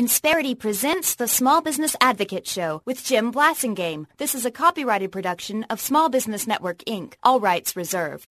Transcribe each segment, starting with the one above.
Insperity presents the Small Business Advocate Show with Jim Blasingame. This is a copyrighted production of Small Business Network, Inc., all rights reserved.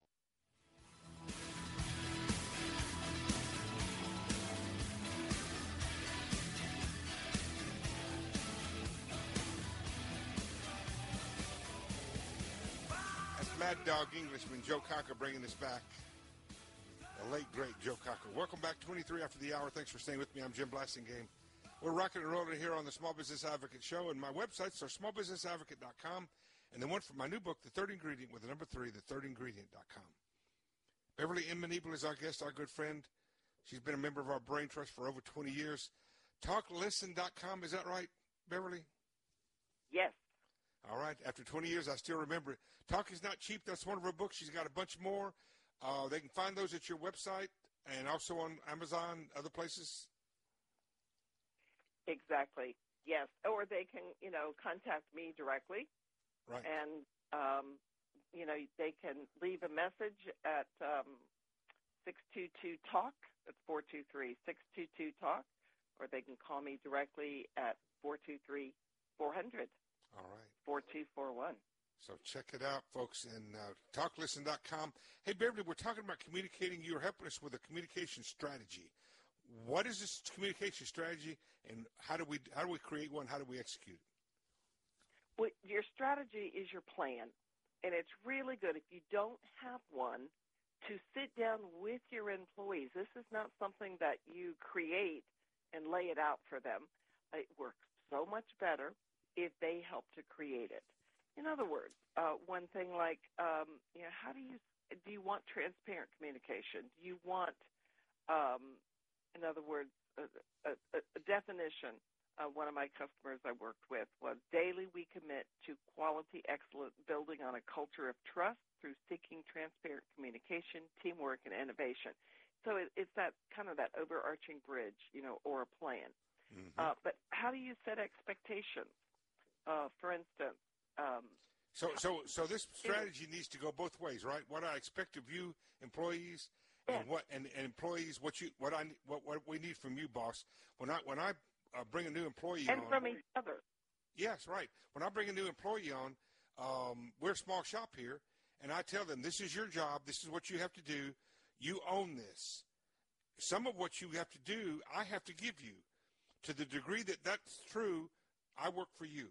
That's Mad Dog Englishman Joe Cocker bringing us back. The late, great Joe Cocker. Welcome back, 23 after the hour. Thanks for staying with me. I'm Jim Blasingame. We're rocking and rolling here on the Small Business Advocate Show, and my websites are smallbusinessadvocate.com, and the one for my new book, The Third Ingredient, with the number 3, thethirdingredient.com. Beverly M. Manibal is our guest, our good friend. She's been a member of our Brain Trust for over 20 years. Talklisten.com, is that right, Beverly? Yes. All right. After 20 years, I still remember it. Talk is Not Cheap. That's one of her books. She's got a bunch more. They can find those at your website and also on Amazon, other places. Exactly. Yes. Or they can, contact me directly. Right. And, they can leave a message at 622-TALK. That's 423-622-TALK. Or they can call me directly at 423-400. All right. 4241. So check it out, folks, and talklisten.com. Hey, Beverly, we're talking about communicating. You're helping us with a communication strategy. What is this communication strategy, and how do we create one? How do we execute it? Well, your strategy is your plan, and it's really good if you don't have one to sit down with your employees. This is not something that you create and lay it out for them. It works so much better if they help to create it. In other words, one thing like, how do you want transparent communication? Do you want, in other words, a definition? One of my customers I worked with was, daily we commit to quality excellence, building on a culture of trust through seeking transparent communication, teamwork, and innovation. So it's that kind of that overarching bridge, or a plan. Mm-hmm. But how do you set expectations? For instance, So this strategy needs to go both ways, right? What I expect of you, employees, and employees, what we need from you, boss. When I bring a new employee and on, from each other. Yes, right. When I bring a new employee on, we're a small shop here, and I tell them, this is your job. This is what you have to do. You own this. Some of what you have to do, I have to give you. To the degree that that's true, I work for you.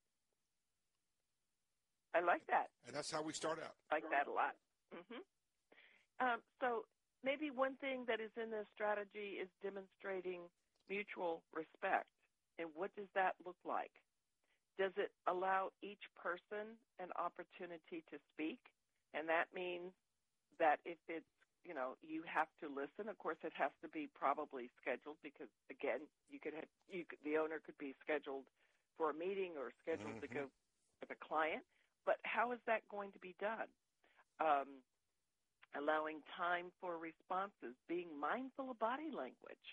I like that. And that's how we start out. I like that a lot. Mm-hmm. So maybe one thing that is in this strategy is demonstrating mutual respect. And what does that look like? Does it allow each person an opportunity to speak? And that means that if it's, you have to listen. Of course, it has to be probably scheduled because, again, the owner could be scheduled for a meeting or scheduled to go with a client. But how is that going to be done? Allowing time for responses, being mindful of body language.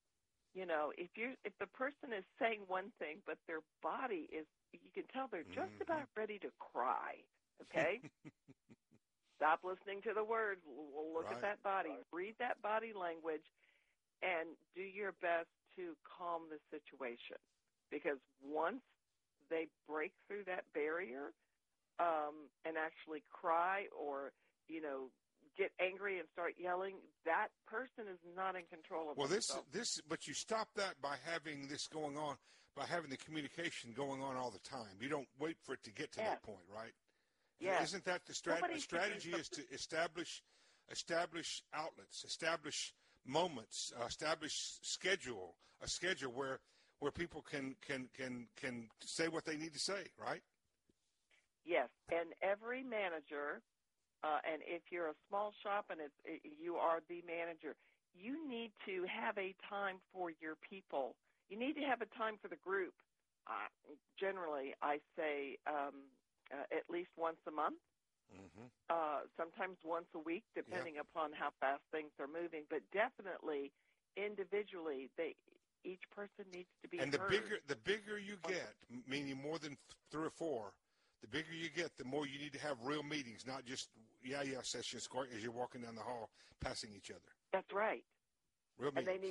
If the person is saying one thing, but their body is, you can tell they're just about ready to cry, okay? Stop listening to the words. Look at that body. Read that body language and do your best to calm the situation. Because once they break through that barrier, and actually cry or, get angry and start yelling, that person is not in control of themselves. But you stop that by having this going on, by having the communication going on all the time. You don't wait for it to get to that point, right? Yeah. Isn't that the strategy? The strategy is to establish outlets, establish moments, establish a schedule where people can say what they need to say, right? Yes, and every manager, and if you're a small shop and you are the manager, you need to have a time for your people. You need to have a time for the group. Generally, I say at least once a month, sometimes once a week, depending upon how fast things are moving. But definitely, individually, each person needs to be heard. And the bigger you get, meaning more than 3 or 4. The bigger you get, the more you need to have real meetings, not just sessions as you're walking down the hall, passing each other. That's right. Real meetings. And they need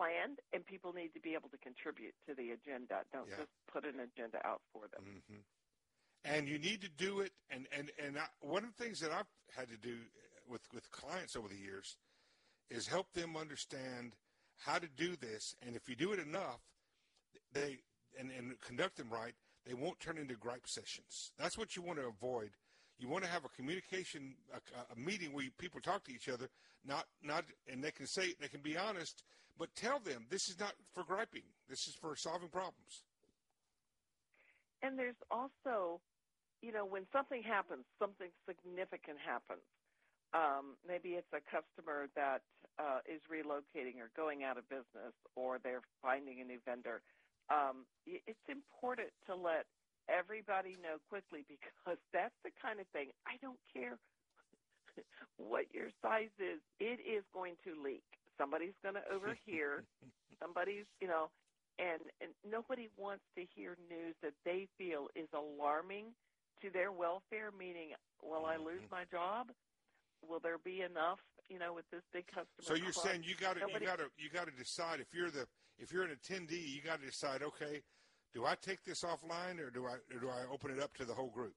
planned, and people need to be able to contribute to the agenda. Don't just put an agenda out for them. Mm-hmm. And you need to do it. And one of the things that I've had to do with clients over the years is help them understand how to do this. And if you do it enough, and conduct them right, they won't turn into gripe sessions. That's what you want to avoid. You want to have a communication, a meeting where people talk to each other, not, and they can be honest, but tell them this is not for griping. This is for solving problems. And there's also, when something happens, something significant happens. Maybe it's a customer that is relocating or going out of business, or they're finding a new vendor. It's important to let everybody know quickly, because that's the kind of thing, I don't care what your size is, it is going to leak. Somebody's going to overhear. Somebody's, and nobody wants to hear news that they feel is alarming to their welfare, meaning, will I lose my job? Will there be enough, with this big customer? So you're saying you got to decide, if you're an attendee, you got to decide, okay, do I take this offline, or do I open it up to the whole group?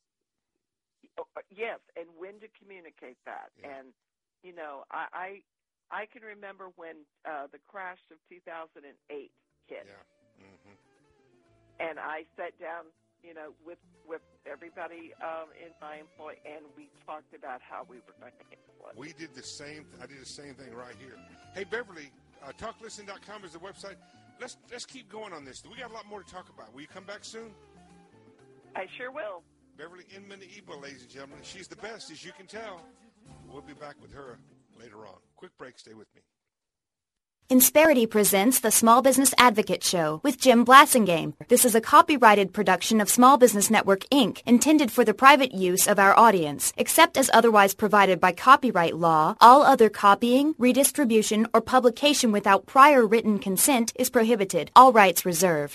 Yes, and when to communicate that. Yeah. And I can remember when the crash of 2008 hit. Yeah. Mm-hmm. And I sat down, with everybody in my employ, and we talked about how we were going to handle it. We did the same. I did the same thing right here. Hey, Beverly, talklisten.com is the website. Let's keep going on this. We got a lot more to talk about. Will you come back soon? I sure will. Beverly Inman-Eba, ladies and gentlemen. She's the best, as you can tell. We'll be back with her later on. Quick break. Stay with me. Insperity presents the Small Business Advocate Show with Jim Blassingame. This is a copyrighted production of Small Business Network, Inc., intended for the private use of our audience. Except as otherwise provided by copyright law, all other copying, redistribution, or publication without prior written consent is prohibited. All rights reserved.